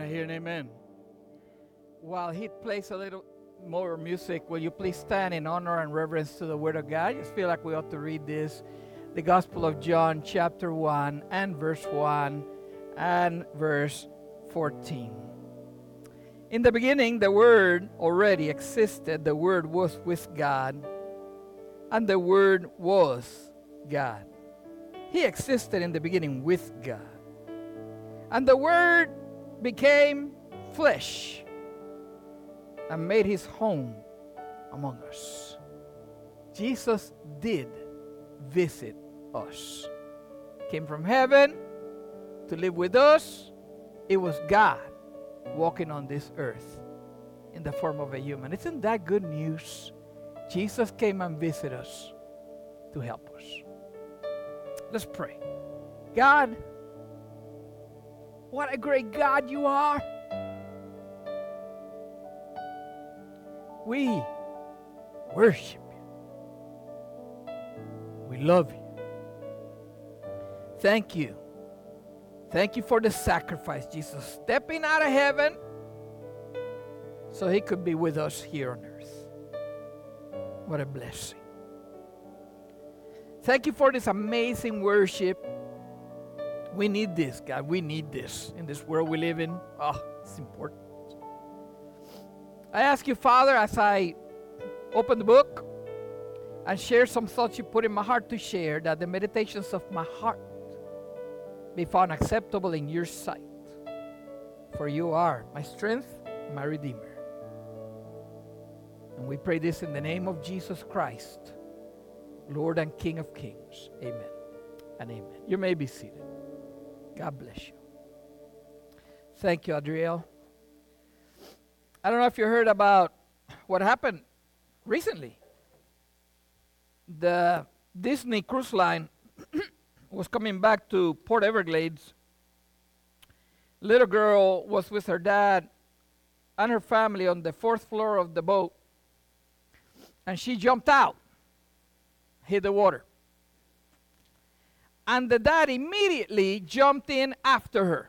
I hear an amen? While he plays a little more music, will you please stand in honor and reverence to the Word of God? I just feel like we ought to read this. The Gospel of John, chapter 1, and verse 1, and verse 14. In the beginning, the Word already existed. The Word was with God, and the Word was God. He existed in the beginning with God. And the Word became flesh and made his home among us. Jesus did visit us. Came from heaven to live with us. It was God walking on this earth in the form of a human. Isn't that good news? Jesus came and visited us to help us. Let's pray. God, what a great God you are. We worship you. We love you. Thank you. Thank you for the sacrifice, Jesus, stepping out of heaven so he could be with us here on earth. What a blessing. Thank you for this amazing worship. We need this, God. We need this in this world we live in. Oh, it's important. I ask you, Father, as I open the book and share some thoughts you put in my heart to share, that the meditations of my heart be found acceptable in your sight. For you are my strength, my Redeemer. And we pray this in the name of Jesus Christ, Lord and King of Kings. Amen and amen. You may be seated. God bless you. Thank you, Adriel. I don't know if you heard about what happened recently. The Disney Cruise Line was coming back to Port Everglades. Little girl was with her dad and her family on the 4th floor of the boat, and she jumped out, hit the water. And the dad immediately jumped in after her.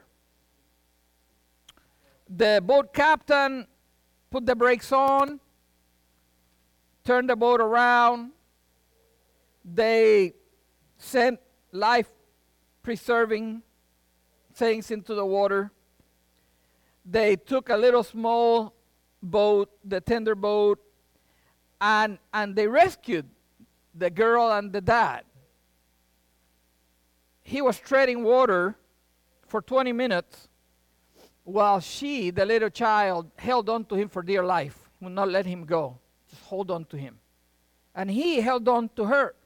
The boat captain put the brakes on, turned the boat around. They sent life-preserving things into the water. They took a little small boat, the tender boat, and they rescued the girl and the dad. He was treading water for 20 minutes while she, the little child, held on to him for dear life, would not let him go. Just hold on to him. And he held on to her.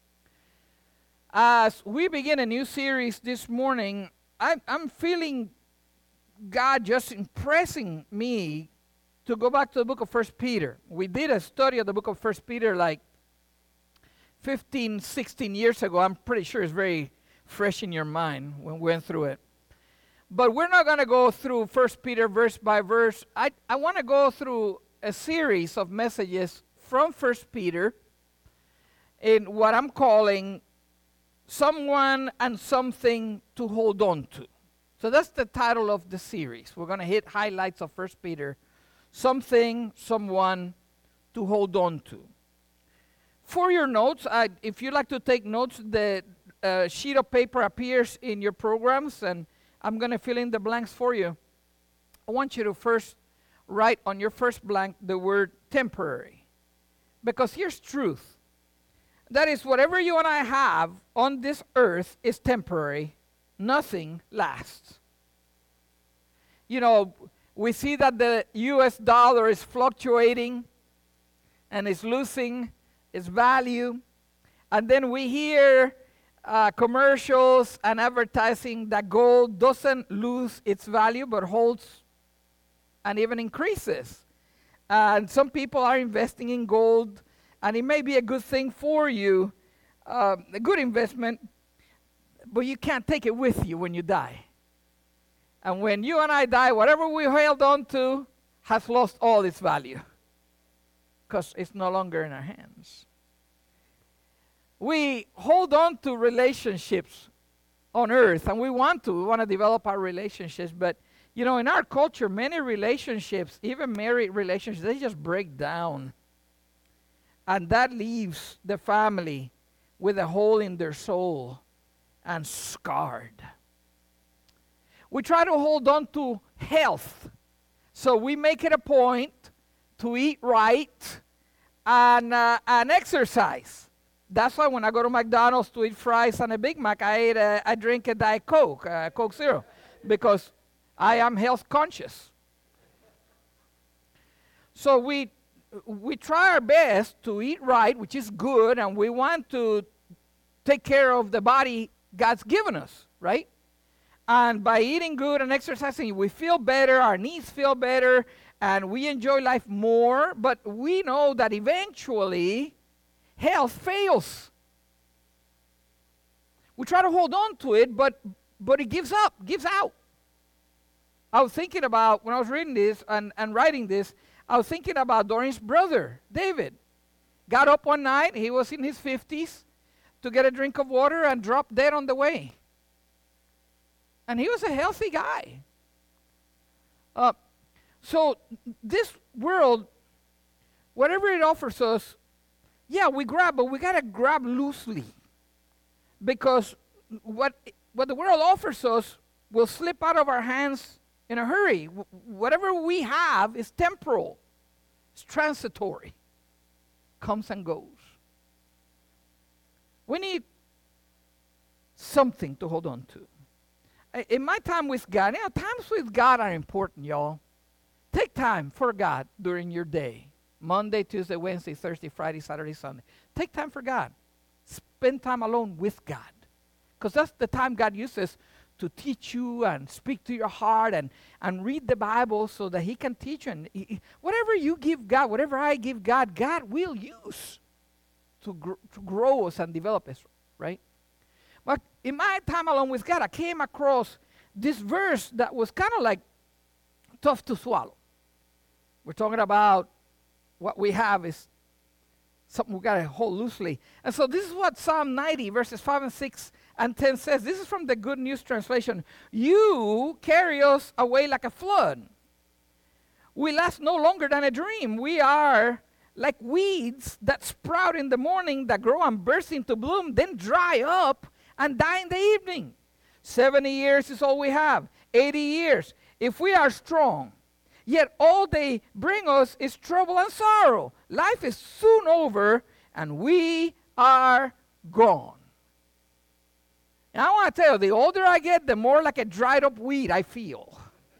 As we begin a new series this morning, I'm feeling God just impressing me to go back to the book of 1 Peter. We did a study of the book of 1 Peter like 15, 16 years ago. I'm pretty sure it's very fresh in your mind when we went through it. But we're not going to go through 1 Peter verse by verse. I want to go through a series of messages from 1 Peter in what I'm calling someone and something to hold on to. So that's the title of the series. We're going to hit highlights of 1 Peter. Something, someone to hold on to. For your notes, if you'd like to take notes, the sheet of paper appears in your programs, and I'm going to fill in the blanks for you. I want you to first write on your first blank the word temporary. Because here's truth. That is, whatever you and I have on this earth is temporary. Nothing lasts. You know, we see that the US dollar is fluctuating and is losing its value. And then we hear commercials and advertising that gold doesn't lose its value but holds and even increases. And some people are investing in gold, and it may be a good thing for you, a good investment, but you can't take it with you when you die. And when you and I die, whatever we held on to has lost all its value because it's no longer in our hands. We hold on to relationships on earth, and we want to develop our relationships, but You know, in our culture, many relationships, even married relationships, they just break down. And that leaves the family with a hole in their soul and scarred. We try to hold on to health. So we make it a point to eat right and exercise. That's why when I go to McDonald's to eat fries and a Big Mac, I drink a Diet Coke, Coke Zero, because I am health conscious. So we try our best to eat right, which is good, and we want to take care of the body God's given us, right? And by eating good and exercising, we feel better, our knees feel better, and we enjoy life more. But we know that eventually health fails. We try to hold on to it, but it gives out. I was thinking about, when I was reading this and writing this, I was thinking about Doreen's brother, David. Got up one night, he was in his 50s, to get a drink of water and dropped dead on the way. And he was a healthy guy. So this world, whatever it offers us, yeah, we grab, but we got to grab loosely. Because what the world offers us will slip out of our hands in a hurry. Whatever we have is temporal. It's transitory. Comes and goes. We need something to hold on to. In my time with God, times with God are important, y'all. Take time for God during your day. Monday, Tuesday, Wednesday, Thursday, Friday, Saturday, Sunday. Take time for God. Spend time alone with God. Because that's the time God uses to teach you and speak to your heart and read the Bible so that He can teach you. And whatever you give God, whatever I give God, God will use to grow us and develop us, right? But in my time alone with God, I came across this verse that was kind of like tough to swallow. We're talking about what we have is something we got to hold loosely. And so this is what Psalm 90, verses 5 and 6 and 10 says. This is from the Good News Translation. You carry us away like a flood. We last no longer than a dream. We are like weeds that sprout in the morning, that grow and burst into bloom, then dry up and die in the evening. 70 years is all we have. 80 years. If we are strong, yet all they bring us is trouble and sorrow. Life is soon over, and we are gone. And I want to tell you, the older I get, the more like a dried up weed I feel.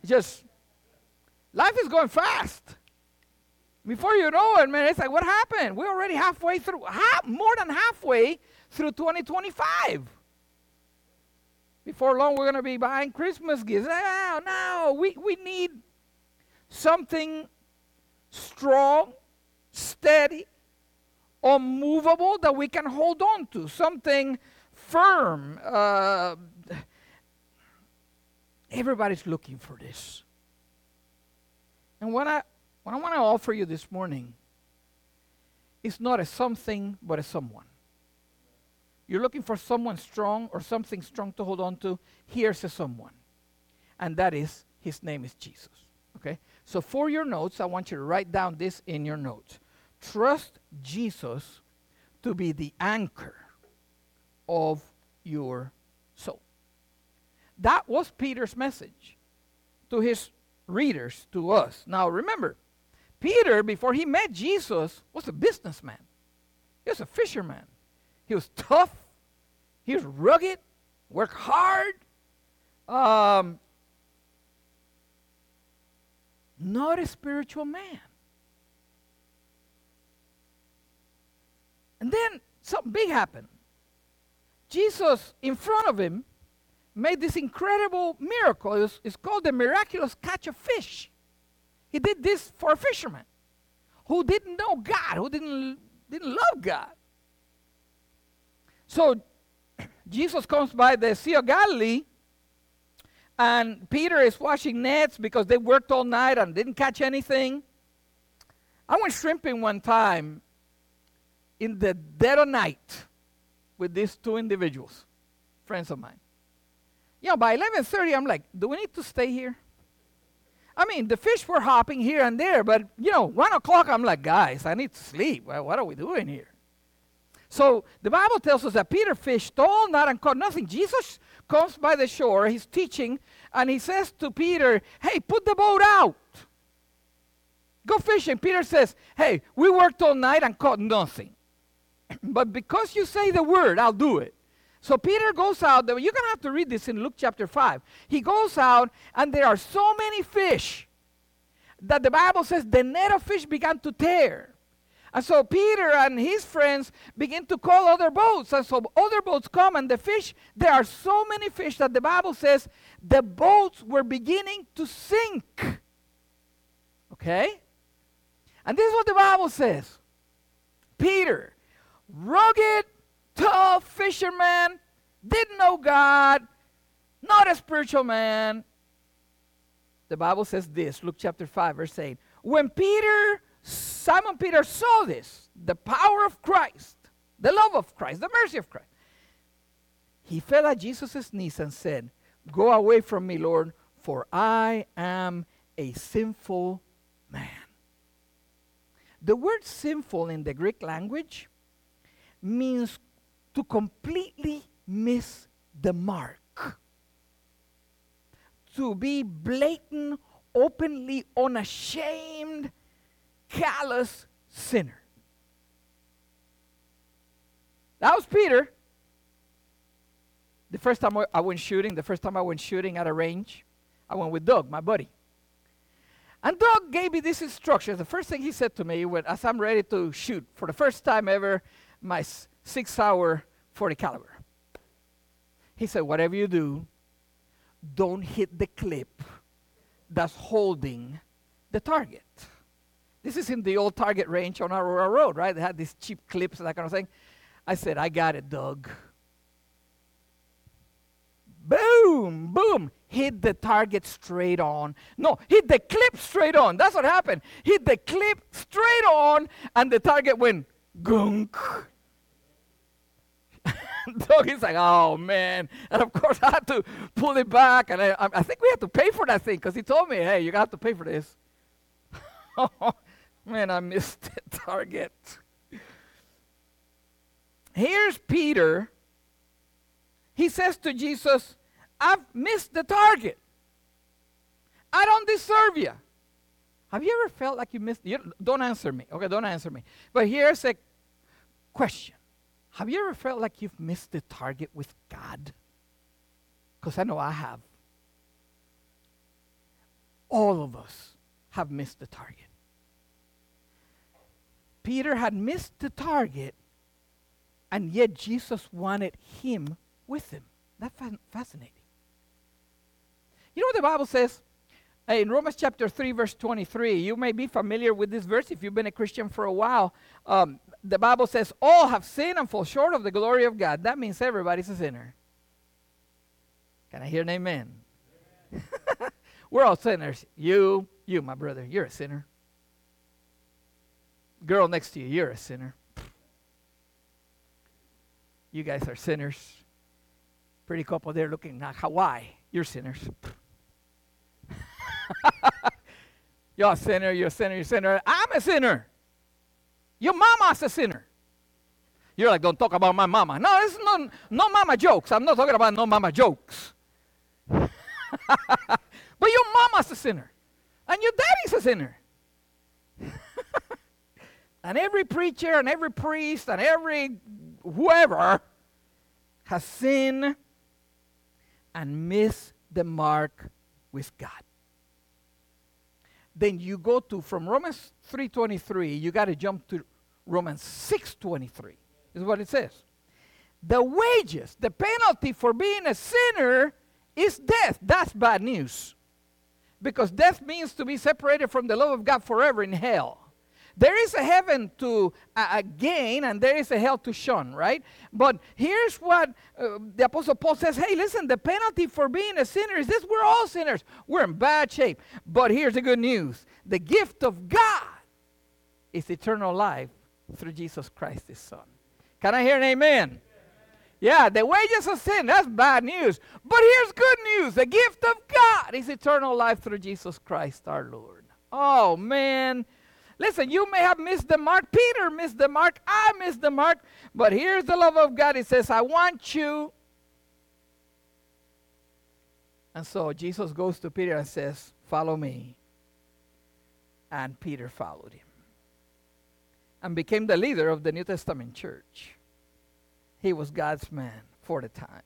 Life is going fast. Before you know it, man, it's like, what happened? We're already halfway through, more than halfway through 2025. Before long, we're going to be buying Christmas gifts. No, we need something strong, steady, unmovable that we can hold on to. Something firm. Everybody's looking for this. And what I want to offer you this morning is not a something, but a someone. You're looking for someone strong or something strong to hold on to. Here's a someone. And that is, his name is Jesus. Okay? So for your notes, I want you to write down this in your notes. Trust Jesus to be the anchor of your soul. That was Peter's message to his readers, to us. Now remember, Peter, before he met Jesus, was a businessman. He was a fisherman. He was tough. He was rugged. Worked hard. Not a spiritual man. And then something big happened. Jesus, in front of him, made this incredible miracle. It's called the miraculous catch of fish. He did this for a fisherman who didn't know God, who didn't love God. So Jesus comes by the Sea of Galilee, and Peter is washing nets because they worked all night and didn't catch anything. I went shrimping one time in the dead of night with these two individuals, friends of mine. By 11:30, I'm like, do we need to stay here? I mean, the fish were hopping here and there, but, 1 o'clock, I'm like, guys, I need to sleep. Well, what are we doing here? So the Bible tells us that Peter fished all night and caught nothing. Jesus comes by the shore, he's teaching, and he says to Peter, hey, put the boat out. Go fishing. Peter says, hey, we worked all night and caught nothing. But because you say the word, I'll do it. So Peter goes out. You're going to have to read this in Luke chapter 5. He goes out, and there are so many fish that the Bible says the net of fish began to tear. And so Peter and his friends begin to call other boats. And so other boats come, and the fish, there are so many fish that the Bible says the boats were beginning to sink. Okay? And this is what the Bible says. Peter, rugged, tough fisherman, didn't know God, not a spiritual man. The Bible says this, Luke chapter 5, verse 8. When Simon Peter saw this, the power of Christ, the love of Christ, the mercy of Christ, he fell at Jesus' knees and said, go away from me, Lord, for I am a sinful man. The word sinful in the Greek language means to completely miss the mark. To be blatant, openly unashamed, callous sinner. That was Peter. The first time I went shooting at a range, I went with Doug, my buddy. And Doug gave me this instruction. The first thing he said to me as I'm ready to shoot, for the first time ever, my 6-hour 40 caliber. He said, whatever you do, don't hit the clip that's holding the target. This is in the old Target range on Aurora Road, right? They had these cheap clips and that kind of thing. I said, I got it, Doug. Boom, boom. Hit the target straight on. No, hit the clip straight on. That's what happened. Hit the clip straight on, and the target went gunk. Doug is like, oh, man. And, of course, I had to pull it back. And I think we had to pay for that thing because he told me, hey, you got to pay for this. Man, I missed the target. Here's Peter. He says to Jesus, I've missed the target. I don't deserve you. Have you ever felt like you missed? Don't answer me. Okay, don't answer me. But here's a question. Have you ever felt like you've missed the target with God? Because I know I have. All of us have missed the target. Peter had missed the target, and yet Jesus wanted him with him. That's fascinating. You know what the Bible says? In Romans chapter 3, verse 23, you may be familiar with this verse if you've been a Christian for a while. The Bible says, all have sinned and fall short of the glory of God. That means everybody's a sinner. Can I hear an amen? We're all sinners. You, my brother, you're a sinner. Girl next to you, you're a sinner. You guys are sinners. Pretty couple there looking like Hawaii. You're sinners. You're a sinner, you're a sinner, you're a sinner. I'm a sinner. Your mama's a sinner. You're like, don't talk about my mama. No, it's no mama jokes. I'm not talking about no mama jokes. But your mama's a sinner. And your daddy's a sinner. And every preacher and every priest and every whoever has sinned and missed the mark with God. Then you go to, from Romans 3:23, you got to jump to Romans 6:23. Is what it says. The wages, the penalty for being a sinner is death. That's bad news. Because death means to be separated from the love of God forever in hell. There is a heaven to gain, and there is a hell to shun, right? But here's what the Apostle Paul says. Hey, listen, the penalty for being a sinner is this. We're all sinners. We're in bad shape. But here's the good news. The gift of God is eternal life through Jesus Christ, his Son. Can I hear an amen? Yeah, the wages of sin, that's bad news. But here's good news. The gift of God is eternal life through Jesus Christ our Lord. Oh, man. Listen, you may have missed the mark. Peter missed the mark. I missed the mark. But here's the love of God. It says, I want you. And so Jesus goes to Peter and says, follow me. And Peter followed him and became the leader of the New Testament church. He was God's man for the time.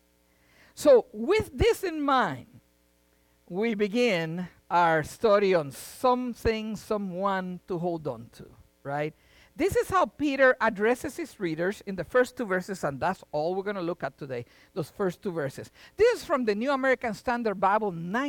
So with this in mind, we begin our study on something, someone to hold on to, right? This is how Peter addresses his readers in the first two verses, and that's all we're going to look at today, those first two verses. This is from the New American Standard Bible,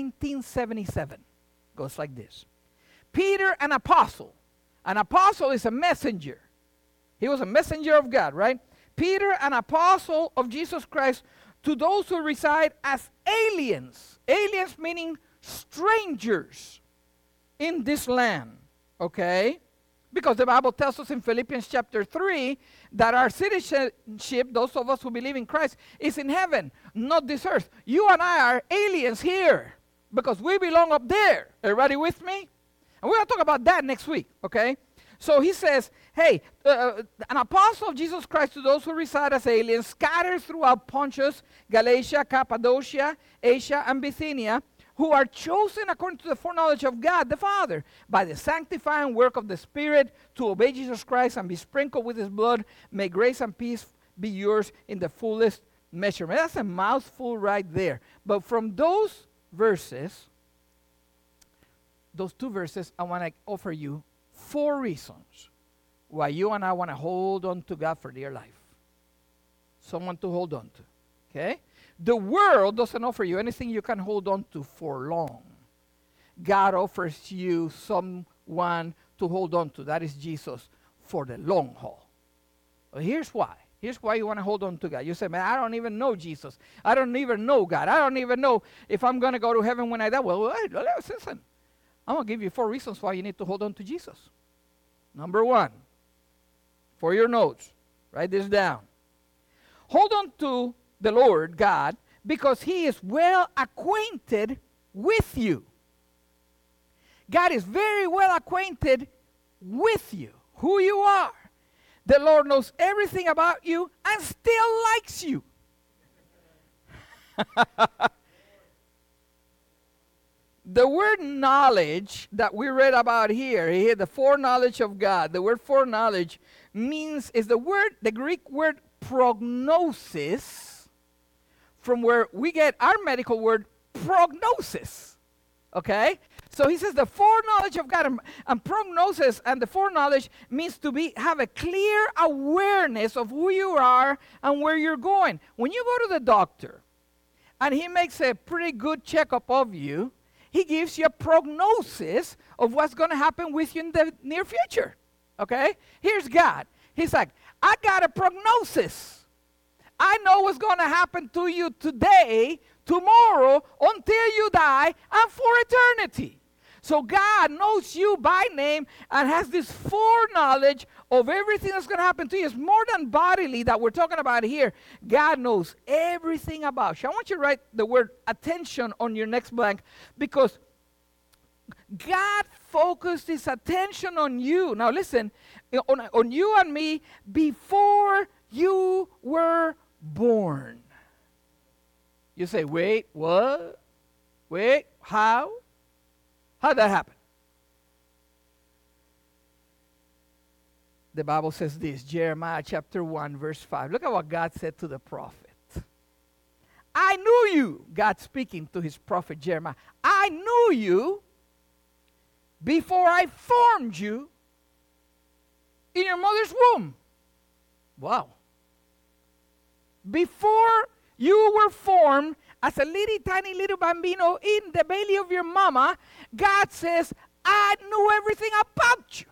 1977. Goes like this. Peter, an apostle. An apostle is a messenger. He was a messenger of God, right? Peter, an apostle of Jesus Christ, to those who reside as aliens. Aliens meaning strangers in this land, okay? Because the Bible tells us in Philippians chapter 3 that our citizenship, those of us who believe in Christ, is in heaven, not this earth. You and I are aliens here because we belong up there. Everybody with me? And we're going to talk about that next week, okay? So he says, hey, an apostle of Jesus Christ to those who reside as aliens, scattered throughout Pontus, Galatia, Cappadocia, Asia, and Bithynia, who are chosen according to the foreknowledge of God the Father, by the sanctifying work of the Spirit, to obey Jesus Christ and be sprinkled with his blood. May grace and peace be yours in the fullest measurement. That's a mouthful right there. But from those verses, those two verses, I want to offer you 4 reasons why you and I want to hold on to God for dear life. Someone to hold on to, okay? The world doesn't offer you anything you can hold on to for long. God offers you someone to hold on to. That is Jesus for the long haul. Well, here's why. Here's why you want to hold on to God. You say, man, I don't even know Jesus. I don't even know God. I don't even know if I'm going to go to heaven when I die. Well, listen. I'm going to give you 4 reasons why you need to hold on to Jesus. Number 1, for your notes, write this down. Hold on to the Lord God because he is well acquainted with you. God is very well acquainted with you, who you are. The Lord knows everything about you and still likes you. The word knowledge that we read about here, the foreknowledge of God, the word foreknowledge is the Greek word prognosis, from where we get our medical word prognosis. Okay? So he says the foreknowledge of God and prognosis and the foreknowledge means to have a clear awareness of who you are and where you're going. When you go to the doctor and he makes a pretty good checkup of you, he gives you a prognosis of what's going to happen with you in the near future. Okay? Here's God. He's like, I got a prognosis. I know what's going to happen to you today, tomorrow, until you die, and for eternity. So God knows you by name and has this foreknowledge of everything that's going to happen to you. It's more than bodily that we're talking about here. God knows everything about you. I want you to write the word attention on your next blank, because God focused his attention on you. Now listen, on you and me before you were born. You say, wait, what? Wait, how? How'd that happen? The Bible says this, Jeremiah chapter 1, verse 5. Look at what God said to the prophet. I knew you, God speaking to his prophet Jeremiah. I knew you before I formed you in your mother's womb. Wow. Before you were formed as a tiny little bambino in the belly of your mama, God says, I knew everything about you.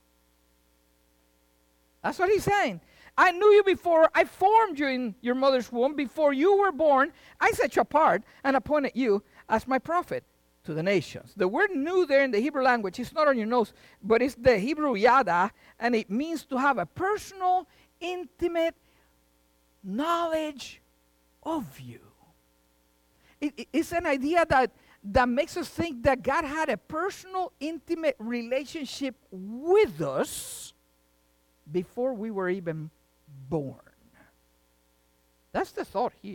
That's what he's saying. I knew you before I formed you in your mother's womb. Before you were born, I set you apart and appointed you as my prophet to the nations. The word knew there in the Hebrew language, it's not on your notes, but it's the Hebrew yada, and it means to have a personal, intimate knowledge of you. It's an idea that makes us think that God had a personal, intimate relationship with us before we were even born. That's the thought here.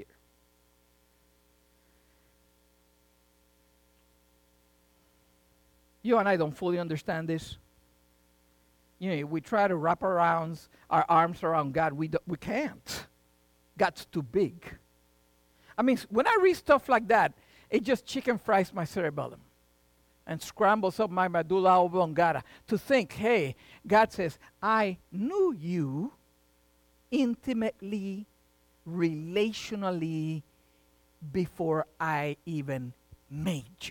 You and I don't fully understand this. We try to wrap our arms around God. We can't. God's too big. I mean, when I read stuff like that, it just chicken fries my cerebellum and scrambles up my medulla oblongata to think, hey, God says, I knew you intimately, relationally, before I even made you.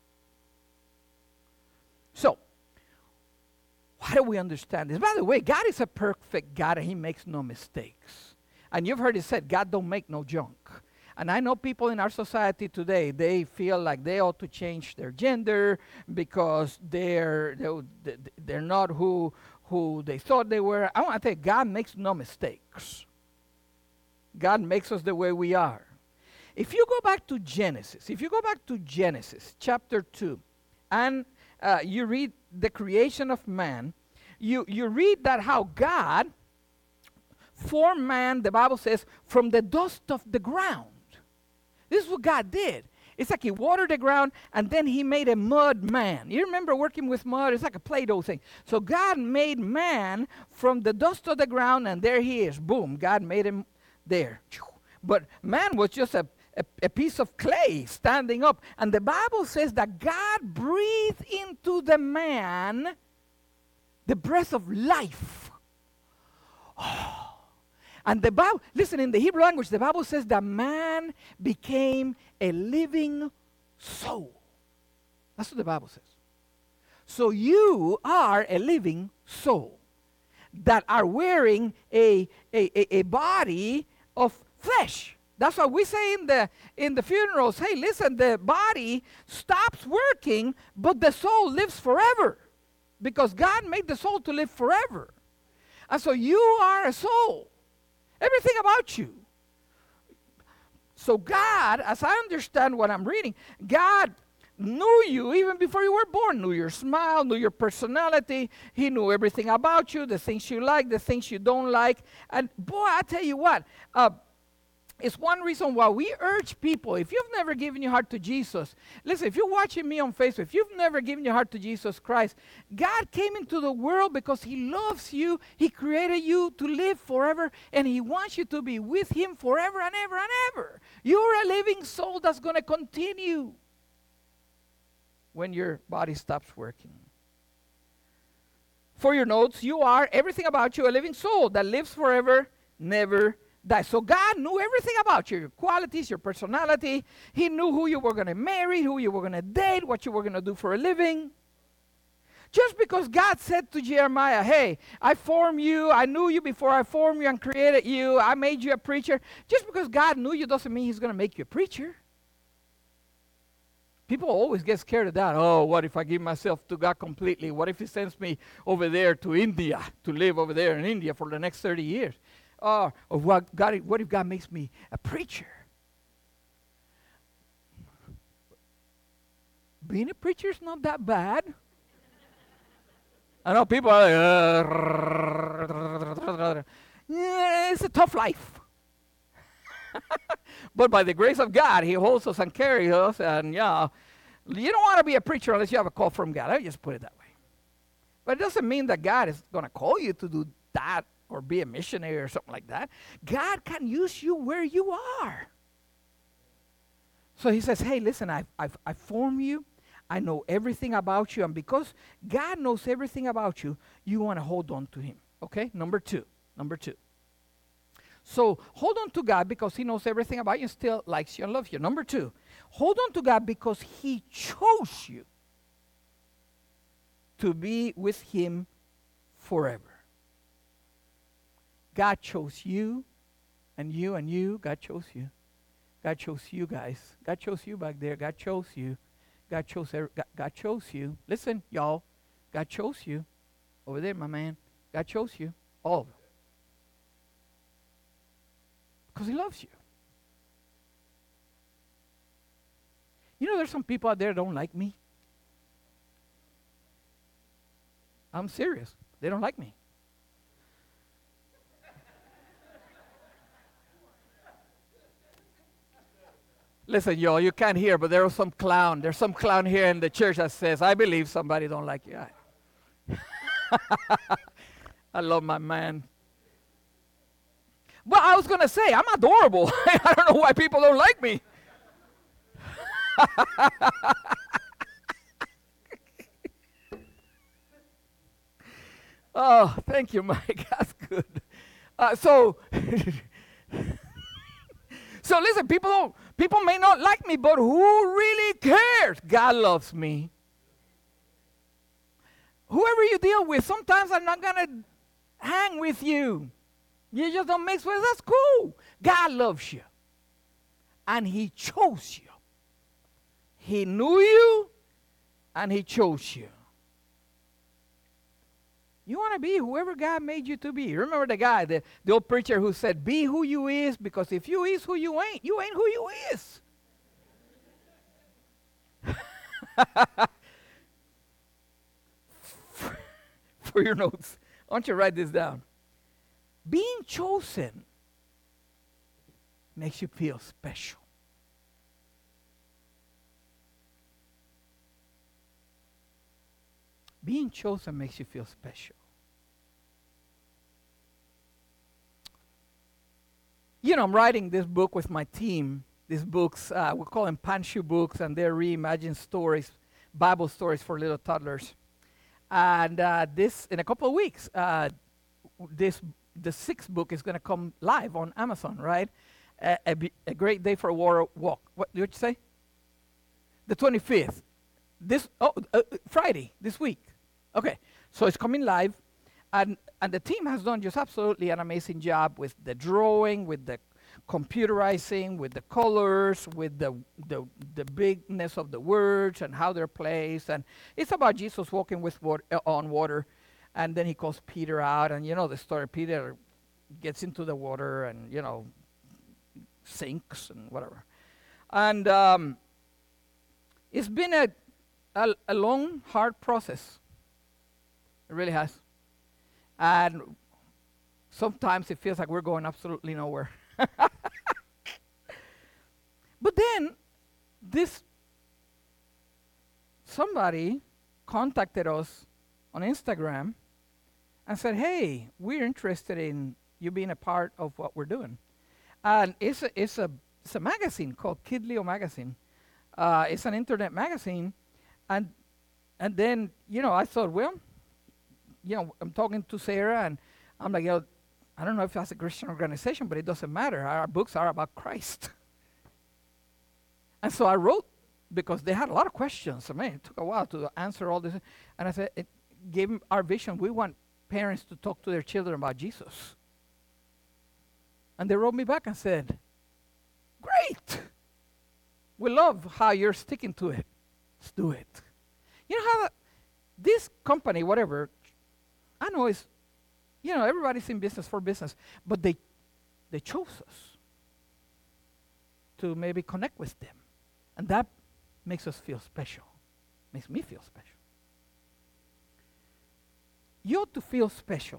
So, how do we understand this? By the way, God is a perfect God and He makes no mistakes. And you've heard it said, God don't make no junk. And I know people in our society today, they feel like they ought to change their gender because they're not who they thought they were. I want to tell you, God makes no mistakes. God makes us the way we are. If you go back to Genesis chapter 2, and you read the creation of man, you read that how God formed man, the Bible says, from the dust of the ground. This is what God did. It's like He watered the ground and then He made a mud man. You remember working with mud? It's like a Play-Doh thing. So God made man from the dust of the ground, and there he is. Boom, God made him there. But man was just a piece of clay standing up. And the Bible says that God breathed into the man the breath of life. Oh. And the Bible, listen, in the Hebrew language, the Bible says that man became a living soul. That's what the Bible says. So you are a living soul that are wearing a body of flesh. That's why we say in the funerals, hey, listen, the body stops working, but the soul lives forever. Because God made the soul to live forever. And so you are a soul. Everything about you. So God, as I understand what I'm reading, God knew you even before you were born, knew your smile, knew your personality. He knew everything about you, the things you like, the things you don't like. And boy, I tell you what, it's one reason why we urge people, if you've never given your heart to Jesus, listen, if you're watching me on Facebook, if you've never given your heart to Jesus Christ, God came into the world because He loves you. He created you to live forever, and He wants you to be with Him forever and ever and ever. You're a living soul that's going to continue when your body stops working. For your notes, you are, everything about you, a living soul that lives forever, never die. So God knew everything about you, your qualities, your personality. He knew who you were going to marry, who you were going to date, what you were going to do for a living. Just because God said to Jeremiah, hey, I formed you, I knew you before I formed you and created you, I made you a preacher. Just because God knew you doesn't mean He's going to make you a preacher. People always get scared of that. Oh, what if I give myself to God completely? What if He sends me over there to India, to live over there in India for the next 30 years? Or what if God makes me a preacher? Being a preacher is not that bad. I know people are like, yeah, it's a tough life. But by the grace of God, He holds us and carries us. And yeah, you don't want to be a preacher unless you have a call from God. I just put it that way. But it doesn't mean that God is going to call you to do that or be a missionary or something like that. God can use you where you are. So He says, hey, listen, I formed you. I know everything about you. And because God knows everything about you, you want to hold on to Him. Okay? Number two. So hold on to God because He knows everything about you and still likes you and loves you. Number two, hold on to God because He chose you to be with Him forever. God chose you and you and you. God chose you. God chose you guys. God chose you back there. God chose you. God chose you. Listen, y'all. God chose you. Over there, my man. God chose you. All of them. Because he loves you. You know, there's some people out there that don't like me. I'm serious. They don't like me. Listen, y'all, you can't hear, but there's some clown. There's some clown here in the church that says, I believe somebody don't like you. I love my man. Well, I was going to say, I'm adorable. I don't know why people don't like me. Oh, thank you, Mike. That's good. So listen, people may not like me, but who really cares? God loves me. Whoever you deal with, sometimes I'm not going to hang with you. You just don't mix with us. That's cool. God loves you. And he chose you. He knew you, and he chose you. You want to be whoever God made you to be. Remember the guy, the old preacher who said, be who you is, because if you is who you ain't who you is. For your notes, I want you to write this down. Being chosen makes you feel special. Being chosen makes you feel special. You know, I'm writing this book with my team. These books, we call them Panshu books, and they're reimagined stories, Bible stories for little toddlers. And this, in a couple of weeks, the 6th book is going to come live on Amazon, right? A great day for a water walk. What did you say? The 25th. Friday, this week. Okay, so it's coming live, and the team has done just absolutely an amazing job with the drawing, with the computerizing, with the colors, with the bigness of the words and how they're placed. And it's about Jesus walking with on water, and then he calls Peter out, and you know the story. Peter gets into the water and, you know, sinks and whatever. And it's been a long, hard process. It really has. And sometimes it feels like we're going absolutely nowhere. But then somebody contacted us on Instagram and said, hey, we're interested in you being a part of what we're doing. And it's a magazine called Kid Leo Magazine. It's an internet magazine. And then, you know, I thought, well, you know, I'm talking to Sarah, and I'm like, yo, I don't know if that's a Christian organization, but it doesn't matter. Our books are about Christ. And so I wrote, because they had a lot of questions. I mean, it took a while to answer all this. And I said, it gave them our vision. We want parents to talk to their children about Jesus. And they wrote me back and said, great. We love how you're sticking to it. Let's do it. You know how this company, whatever, I know it's, you know, everybody's in business for business, but they chose us to maybe connect with them. And that makes us feel special. Makes me feel special. You ought to feel special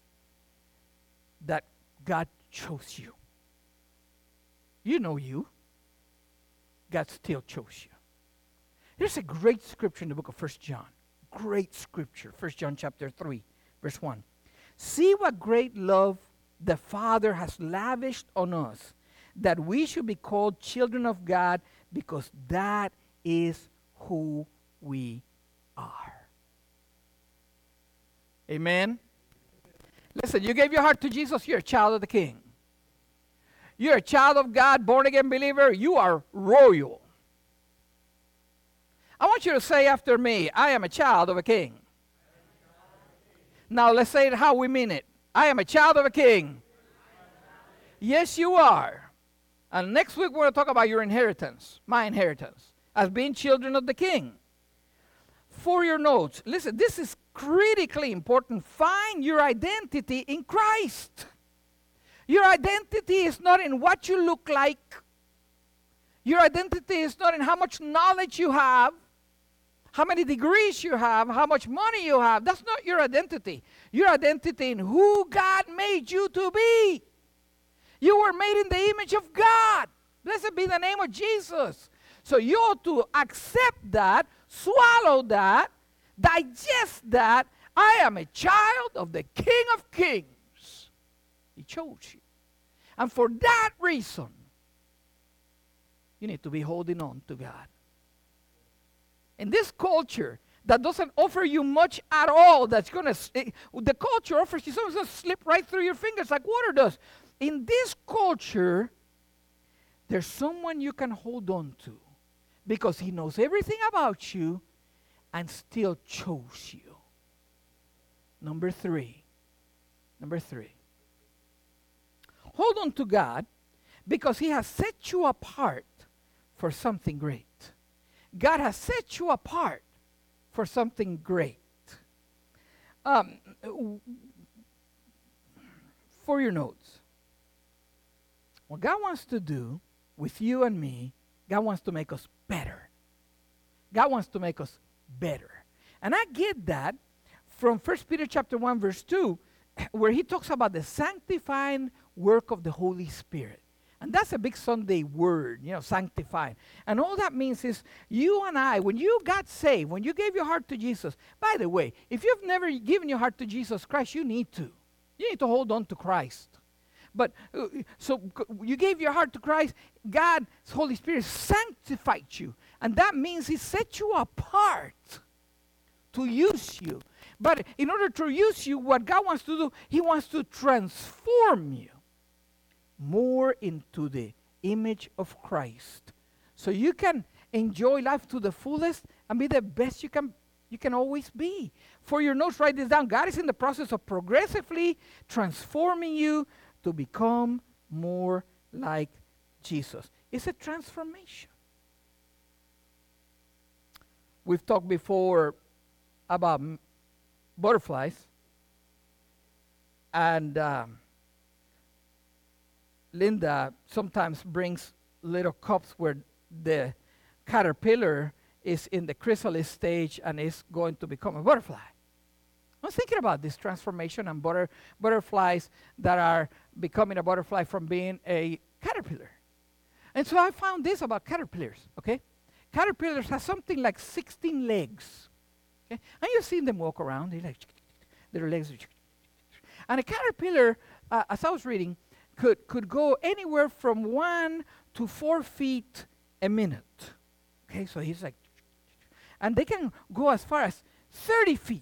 that God chose you. You know you. God still chose you. There's a great scripture in the book of 1 John. Great scripture. 1 John chapter 3, verse 1. See what great love the Father has lavished on us, that we should be called children of God, because that is who we are. Amen? Listen, you gave your heart to Jesus, you're a child of the King. You're a child of God, born-again believer, you are royal. I want you to say after me, I am a child of a king. Now let's say it how we mean it. I am a child of a king. Yes, you are. And next week we're going to talk about your inheritance, my inheritance, as being children of the king. For your notes, listen, this is critically important. Find your identity in Christ. Your identity is not in what you look like. Your identity is not in how much knowledge you have, how many degrees you have, how much money you have. That's not your identity. Your identity in who God made you to be. You were made in the image of God. Blessed be the name of Jesus. So you ought to accept that, swallow that, digest that. I am a child of the King of Kings. He chose you. And for that reason, you need to be holding on to God. In this culture that doesn't offer you much at all, that's going to, the culture offers you something that's going to slip right through your fingers like water does. In this culture, there's someone you can hold on to because he knows everything about you and still chose you. Number three. Hold on to God because he has set you apart for something great. God has set you apart for something great. For your notes, what God wants to do with you and me, God wants to make us better. God wants to make us better. And I get that from 1 Peter chapter 1, verse 2, where he talks about the sanctifying work of the Holy Spirit. And that's a big Sunday word, sanctifying. And all that means is you and I, when you got saved, when you gave your heart to Jesus, by the way, if you've never given your heart to Jesus Christ, you need to. You need to hold on to Christ. But so you gave your heart to Christ, God's Holy Spirit sanctified you. And that means he set you apart to use you. But in order to use you, what God wants to do, he wants to transform you more into the image of Christ. So you can enjoy life to the fullest and be the best you can always be. For your notes, write this down. God is in the process of progressively transforming you to become more like Jesus. It's a transformation. We've talked before about butterflies, and Linda sometimes brings little cups where the caterpillar is in the chrysalis stage and is going to become a butterfly. I was thinking about this transformation and butterflies that are becoming a butterfly from being a caterpillar. And so I found this about caterpillars, okay? Caterpillars have something like 16 legs. Okay? And you've seen them walk around. They're like, their legs are. And a caterpillar, as I was reading, could go anywhere from 1 to 4 feet a minute. Okay, so he's like, and they can go as far as 30 feet.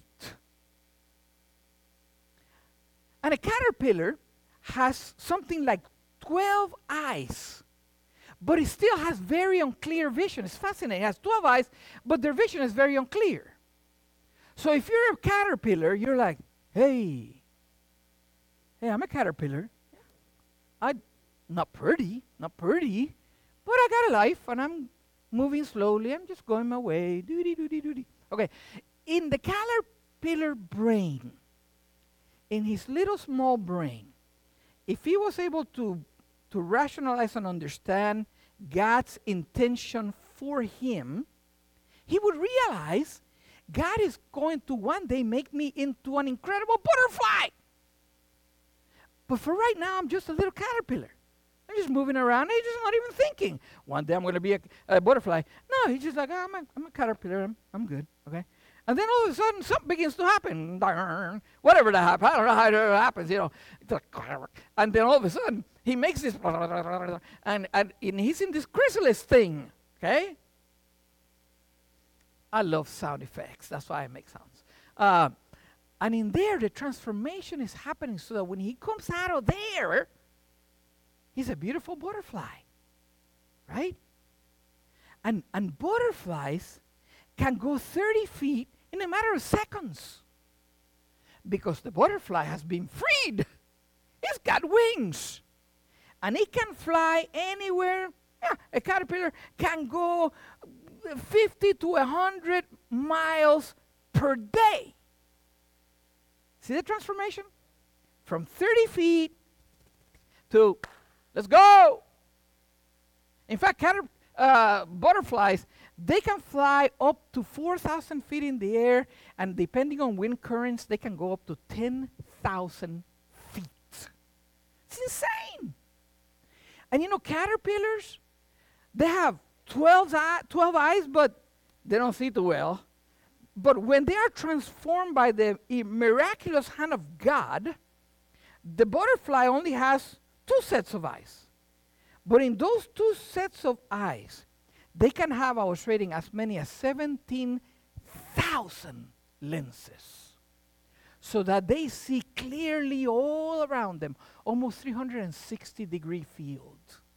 And a caterpillar has something like 12 eyes, but it still has very unclear vision. It's fascinating. It has 12 eyes, but their vision is very unclear. So if you're a caterpillar, you're like, hey, I'm a caterpillar. I'm not pretty, but I got a life, and I'm moving slowly. I'm just going my way. Doody. Okay, in the caterpillar brain, in his little small brain, if he was able to rationalize and understand God's intention for him, he would realize God is going to one day make me into an incredible butterfly. But for right now, I'm just a little caterpillar. I'm just moving around. He's just not even thinking. One day I'm going to be a butterfly. No, he's just like, I'm a caterpillar. I'm good. Okay. And then all of a sudden, something begins to happen. Whatever that happens. I don't know how it happens, And then all of a sudden, he makes this, and he's in this chrysalis thing. Okay. I love sound effects. That's why I make sounds. And in there, the transformation is happening so that when he comes out of there, he's a beautiful butterfly, right? And butterflies can go 30 feet in a matter of seconds because the butterfly has been freed. It's got wings. And it can fly anywhere. Yeah, a caterpillar can go 50 to 100 miles per day. See the transformation? From 30 feet to, let's go. In fact, butterflies, they can fly up to 4,000 feet in the air, and depending on wind currents, they can go up to 10,000 feet. It's insane. And you know, caterpillars, they have 12 eyes, but they don't see too well. But when they are transformed by the miraculous hand of God, the butterfly only has 2 sets of eyes. But in those 2 sets of eyes, they can have, I was reading, as many as 17,000 lenses, so that they see clearly all around them, almost 360-degree field.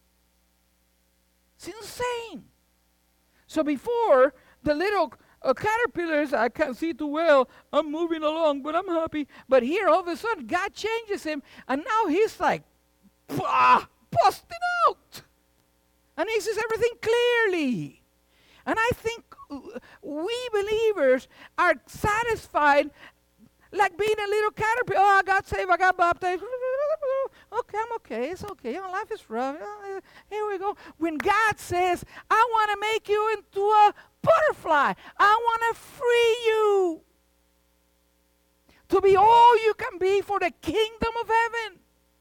It's insane. So before, the little caterpillars, I can't see too well, I'm moving along, but I'm happy. But here, all of a sudden, God changes him, and now he's like, busting out. And he sees everything clearly. And I think we believers are satisfied like being a little caterpillar. Oh, I got saved, I got baptized. Okay, I'm okay, it's okay. Oh, life is rough. Here we go. When God says, I want to make you into a butterfly. I want to free you to be all you can be for the kingdom of heaven.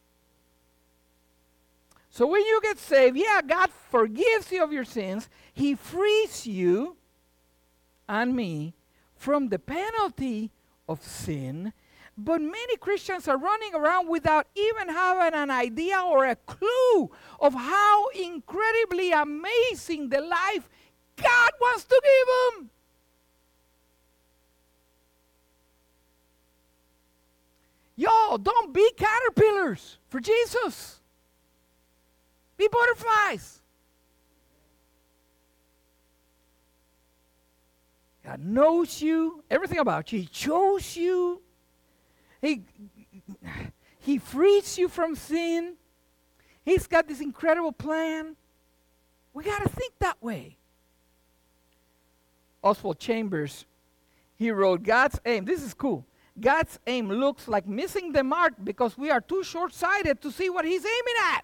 So when you get saved, yeah, God forgives you of your sins. He frees you and me from the penalty of sin. But many Christians are running around without even having an idea or a clue of how incredibly amazing the life God wants to give them. Y'all, don't be caterpillars for Jesus. Be butterflies. God knows you, everything about you. He chose you. He frees you from sin. He's got this incredible plan. We got to think that way. Oswald Chambers, he wrote, God's aim, this is cool. God's aim looks like missing the mark because we are too short-sighted to see what he's aiming at.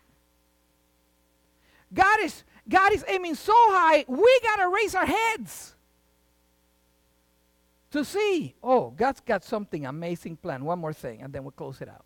God is aiming so high, we got to raise our heads to see, oh, God's got something amazing planned. One more thing, and then we'll close it out.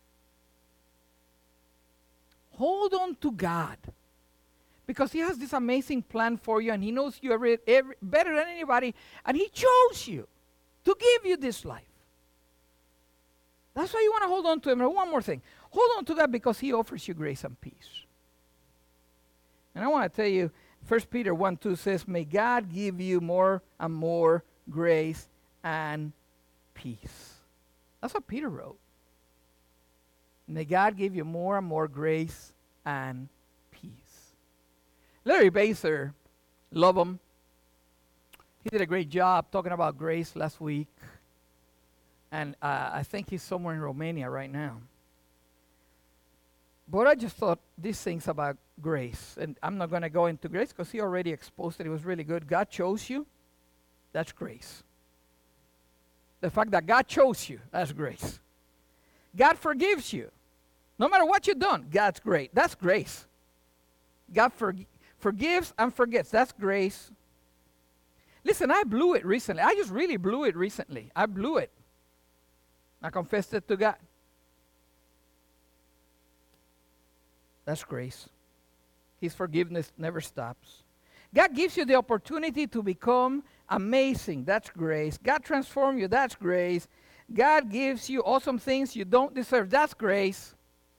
Hold on to God, because he has this amazing plan for you, and he knows you better than anybody, and he chose you to give you this life. That's why you want to hold on to him. And one more thing. Hold on to God because he offers you grace and peace. And I want to tell you, 1 Peter 1:2 says, may God give you more and more grace and peace. That's what Peter wrote. May God give you more and more grace and peace. Larry Baser, love him. He did a great job talking about grace last week. And I think he's somewhere in Romania right now. But I just thought these things about grace. And I'm not going to go into grace because he already exposed it. It was really good. God chose you. That's grace. The fact that God chose you, that's grace. God forgives you. No matter what you've done, God's great. That's grace. God forgives and forgets. That's grace. Listen, I blew it recently. I just really blew it recently. I blew it. I confessed it to God. That's grace. His forgiveness never stops. God gives you the opportunity to become amazing. That's grace. God transforms you. That's grace. God gives you awesome things you don't deserve. That's grace.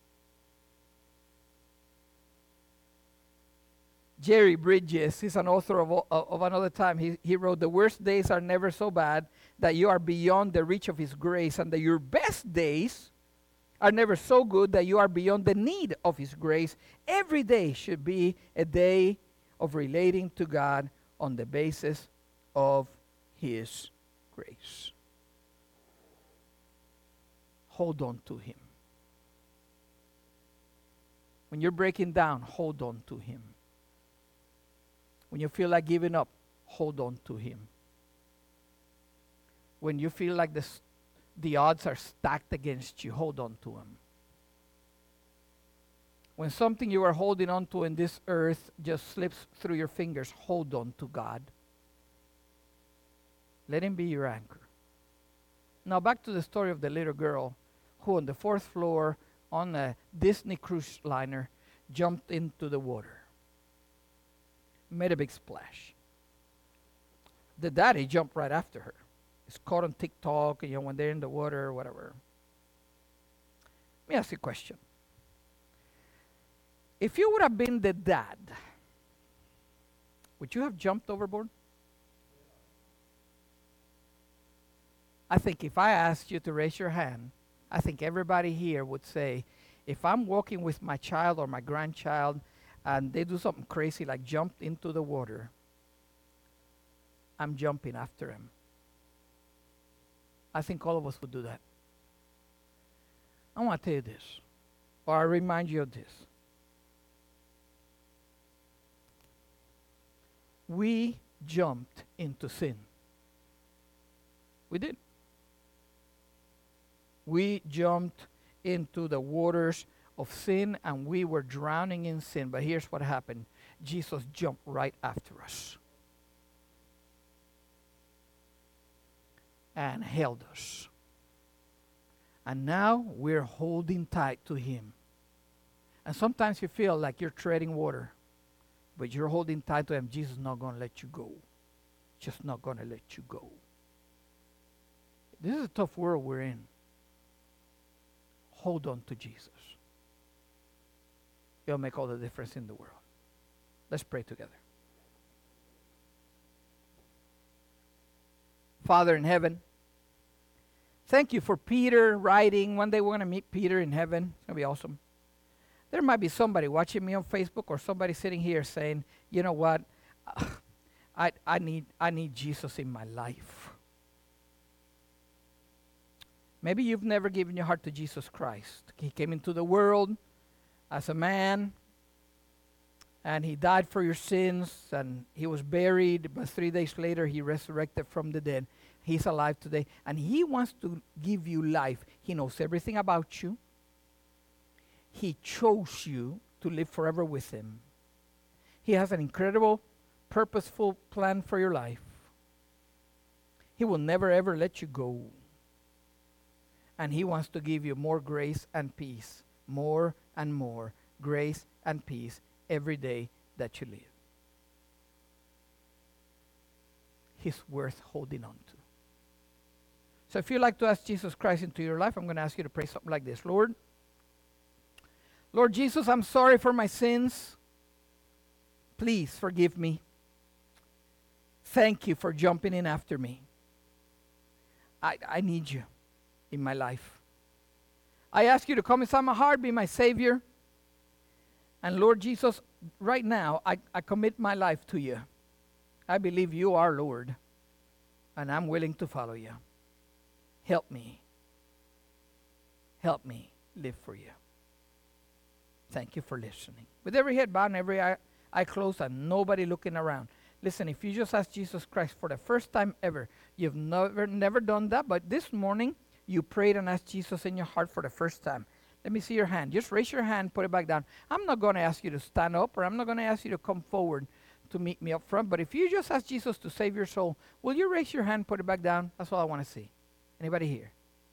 Jerry Bridges, he's an author of Another Time. He wrote, the worst days are never so bad that you are beyond the reach of his grace, and that your best days are never so good that you are beyond the need of his grace. Every day should be a day of relating to God on the basis of his grace. Hold on to him. When you're breaking down, hold on to him. When you feel like giving up, hold on to him. When you feel like the odds are stacked against you, hold on to him. When something you are holding on to in this earth just slips through your fingers, hold on to God. Let Him be your anchor. Now back to the story of the little girl who on the 4th floor on a Disney cruise liner jumped into the water. Made a big splash. The daddy jumped right after her. It's caught on TikTok, when they're in the water or whatever. Let me ask you a question. If you would have been the dad, would you have jumped overboard? I think if I asked you to raise your hand, I think everybody here would say, if I'm walking with my child or my grandchild and they do something crazy like jump into the water, I'm jumping after him. I think all of us would do that. I want to tell you this, or I remind you of this. We jumped into sin. We did. We jumped into the waters of sin and we were drowning in sin. But here's what happened. Jesus jumped right after us and held us. And now we're holding tight to Him. And sometimes you feel like you're treading water, but you're holding tight to Him. Jesus is not going to let you go. Just not going to let you go. This is a tough world we're in. Hold on to Jesus. It'll make all the difference in the world. Let's pray together. Father in heaven, thank you for Peter writing. One day we're going to meet Peter in heaven. It's going to be awesome. There might be somebody watching me on Facebook or somebody sitting here saying, you know what, I need Jesus in my life. Maybe you've never given your heart to Jesus Christ. He came into the world as a man, and He died for your sins, and He was buried, but 3 days later He resurrected from the dead. He's alive today, and He wants to give you life. He knows everything about you. He chose you to live forever with Him. He has an incredible, purposeful plan for your life. He will never ever let you go. And He wants to give you more grace and peace, more and more grace and peace every day that you live. He's worth holding on to. So if you'd like to ask Jesus Christ into your life, I'm going to ask you to pray something like this. Lord Jesus, I'm sorry for my sins. Please forgive me. Thank you for jumping in after me. I need you in my life. I ask you to come inside my heart, be my Savior. And Lord Jesus, right now, I commit my life to you. I believe you are Lord, and I'm willing to follow you. Help me. Help me live for you. Thank you for listening. With every head bowed and every eye closed and nobody looking around. Listen, if you just asked Jesus Christ for the first time ever, you've never done that, but this morning you prayed and asked Jesus in your heart for the first time. Let me see your hand. Just raise your hand, put it back down. I'm not going to ask you to stand up, or I'm not going to ask you to come forward to meet me up front, but if you just ask Jesus to save your soul, will you raise your hand, put it back down? That's all I want to see. Anybody here?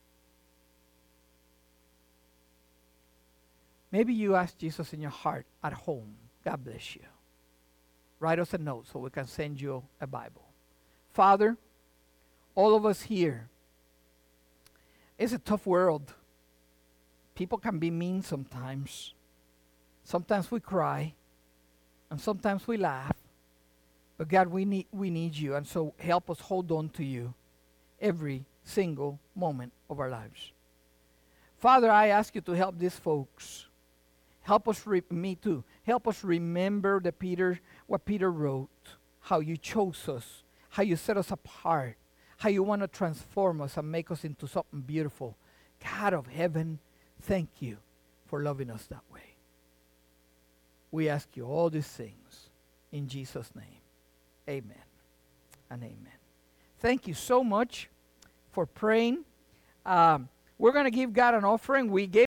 Maybe you ask Jesus in your heart at home. God bless you. Write us a note so we can send you a Bible. Father, all of us here, it's a tough world. People can be mean sometimes. Sometimes we cry, and sometimes we laugh. But God, we need you, and so help us hold on to you every single moment of our lives. Father, I ask you to help these folks. Help us, me too. Help us remember what Peter wrote, how you chose us, how you set us apart, how you want to transform us and make us into something beautiful. God of heaven, thank you for loving us that way. We ask you all these things in Jesus' name. Amen and amen. Thank you so much for praying. We're going to give God an offering. We gave